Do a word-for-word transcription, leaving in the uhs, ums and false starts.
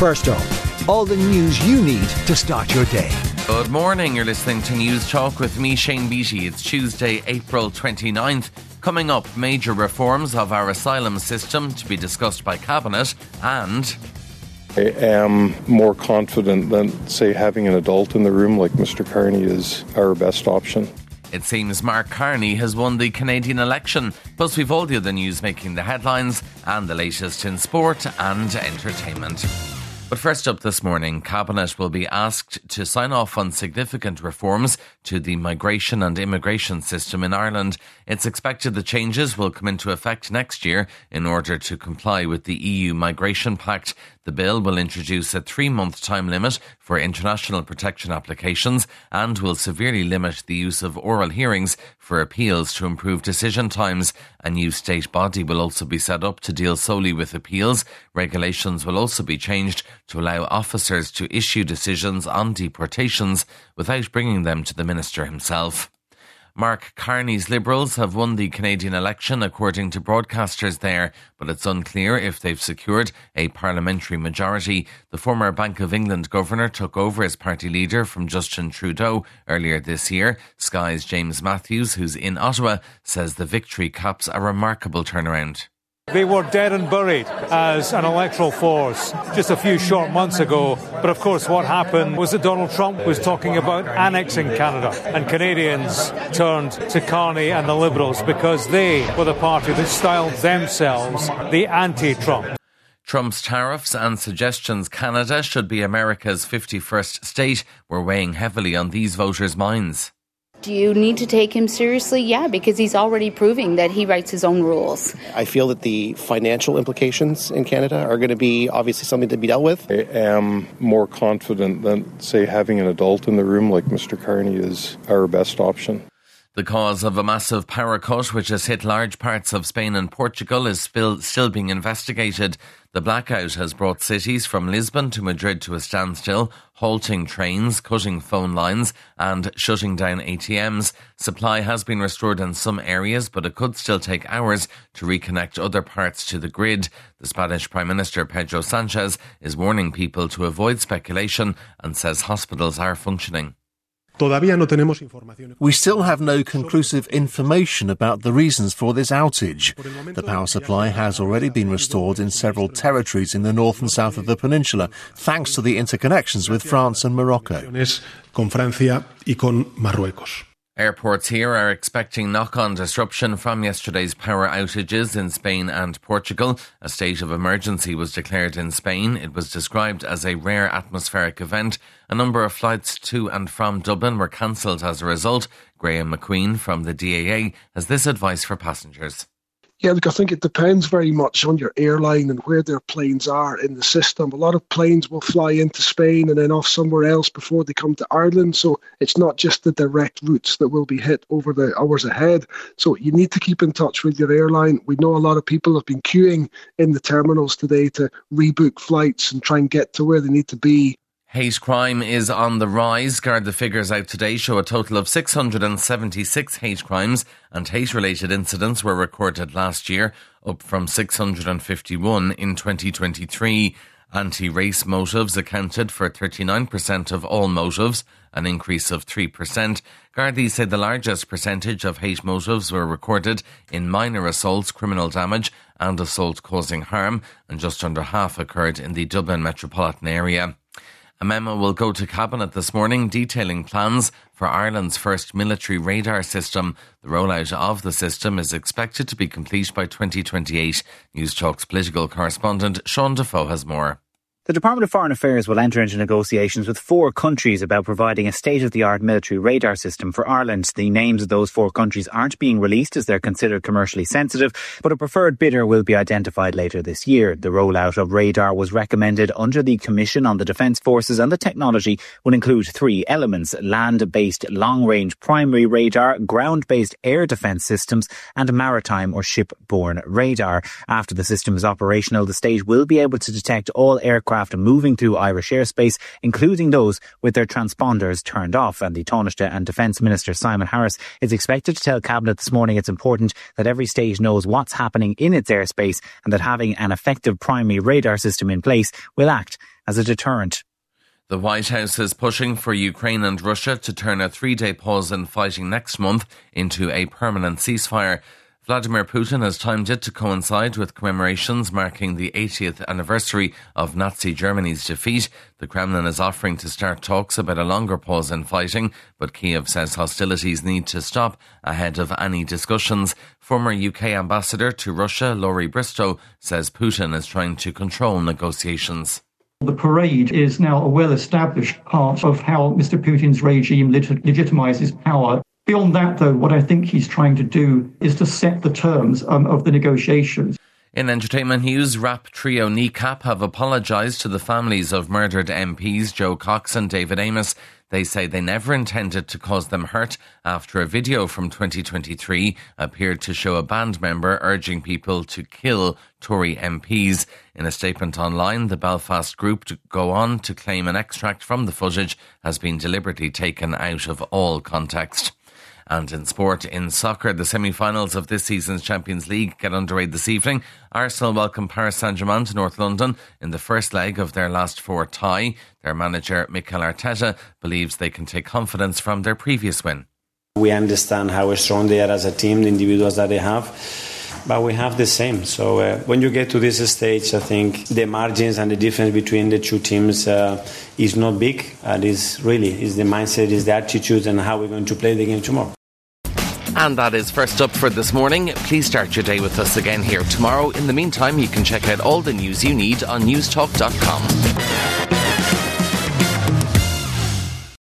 First up, all the news you need to start your day. Good morning, you're listening to News Talk with me, Shane Beattie. It's Tuesday, April twenty-ninth. Coming up, major reforms of our asylum system to be discussed by Cabinet, and I am more confident than, say, having an adult in the room like Mister Carney is our best option. It seems Mark Carney has won the Canadian election. Plus, we've all the other news making the headlines and the latest in sport and entertainment. But first up this morning, Cabinet will be asked to sign off on significant reforms to the migration and immigration system in Ireland. It's expected the changes will come into effect next year in order to comply with the E U Migration Pact. The bill will introduce a three-month time limit for international protection applications and will severely limit the use of oral hearings for appeals to improve decision times. A new state body will also be set up to deal solely with appeals. Regulations will also be changed to allow officers to issue decisions on deportations without bringing them to the minister himself. Mark Carney's Liberals have won the Canadian election according to broadcasters there, but it's unclear if they've secured a parliamentary majority. The former Bank of England governor took over as party leader from Justin Trudeau earlier this year. Sky's James Matthews, who's in Ottawa, says the victory caps a remarkable turnaround. They were dead and buried as an electoral force just a few short months ago. But of course what happened was that Donald Trump was talking about annexing Canada, and Canadians turned to Carney and the Liberals because they were the party that styled themselves the anti-Trump. Trump's tariffs and suggestions Canada should be America's fifty-first state were weighing heavily on these voters' minds. Do you need to take him seriously? Yeah, because he's already proving that he writes his own rules. I feel that the financial implications in Canada are going to be obviously something to be dealt with. I am more confident than, say, having an adult in the room like Mister Carney is our best option. The cause of a massive power cut which has hit large parts of Spain and Portugal is still, still being investigated. The blackout has brought cities from Lisbon to Madrid to a standstill, halting trains, cutting phone lines and shutting down A T Ms. Supply has been restored in some areas, but it could still take hours to reconnect other parts to the grid. The Spanish Prime Minister Pedro Sanchez is warning people to avoid speculation and says hospitals are functioning. We still have no conclusive information about the reasons for this outage. The power supply has already been restored in several territories in the north and south of the peninsula, thanks to the interconnections with France and Morocco. Airports here are expecting knock-on disruption from yesterday's power outages in Spain and Portugal. A state of emergency was declared in Spain. It was described as a rare atmospheric event. A number of flights to and from Dublin were cancelled as a result. Graham McQueen from the D A A has this advice for passengers. Yeah, look, I think it depends very much on your airline and where their planes are in the system. A lot of planes will fly into Spain and then off somewhere else before they come to Ireland. So it's not just the direct routes that will be hit over the hours ahead. So you need to keep in touch with your airline. We know a lot of people have been queuing in the terminals today to rebook flights and try and get to where they need to be. Hate crime is on the rise. Garda figures out today show a total of six hundred seventy-six hate crimes and hate-related incidents were recorded last year, up from six hundred fifty-one in twenty twenty-three. Anti-race motives accounted for thirty-nine percent of all motives, an increase of three percent. Gardaí say the largest percentage of hate motives were recorded in minor assaults, criminal damage and assault causing harm, and just under half occurred in the Dublin metropolitan area. A memo will go to Cabinet this morning detailing plans for Ireland's first military radar system. The rollout of the system is expected to be complete by twenty twenty-eight. News Talk's political correspondent Sean Defoe has more. The Department of Foreign Affairs will enter into negotiations with four countries about providing a state-of-the-art military radar system for Ireland. The names of those four countries aren't being released as they're considered commercially sensitive, but a preferred bidder will be identified later this year. The rollout of radar was recommended under the Commission on the Defence Forces, and the technology will include three elements: land-based long-range primary radar, ground-based air defence systems and maritime or ship-borne radar. After the system is operational, the state will be able to detect all aircraft aircraft moving through Irish airspace, including those with their transponders turned off. And the Taoiseach and Defence Minister Simon Harris is expected to tell Cabinet this morning it's important that every state knows what's happening in its airspace and that having an effective primary radar system in place will act as a deterrent. The White House is pushing for Ukraine and Russia to turn a three-day pause in fighting next month into a permanent ceasefire. Vladimir Putin has timed it to coincide with commemorations marking the eightieth anniversary of Nazi Germany's defeat. The Kremlin is offering to start talks about a longer pause in fighting, but Kiev says hostilities need to stop ahead of any discussions. Former U K ambassador to Russia, Laurie Bristow, says Putin is trying to control negotiations. The parade is now a well-established part of how Mister Putin's regime leg- legitimises power. Beyond that, though, what I think he's trying to do is to set the terms um, of the negotiations. In entertainment news, rap trio Kneecap have apologised to the families of murdered M Ps Joe Cox and David Amos. They say they never intended to cause them hurt after a video from twenty twenty-three appeared to show a band member urging people to kill Tory M Ps. In a statement online, the Belfast group go on to claim an extract from the footage has been deliberately taken out of all context. And in sport, in soccer, the semi-finals of this season's Champions League get underway this evening. Arsenal welcome Paris Saint-Germain to North London in the first leg of their last four tie. Their manager, Mikel Arteta, believes they can take confidence from their previous win. We understand how strong they are as a team, the individuals that they have, but we have the same. So uh, when you get to this stage, I think the margins and the difference between the two teams uh, is not big. And it's really is the mindset, is the attitude, and how we're going to play the game tomorrow. And that is First Up for this morning. Please start your day with us again here tomorrow. In the meantime, you can check out all the news you need on newstalk dot com.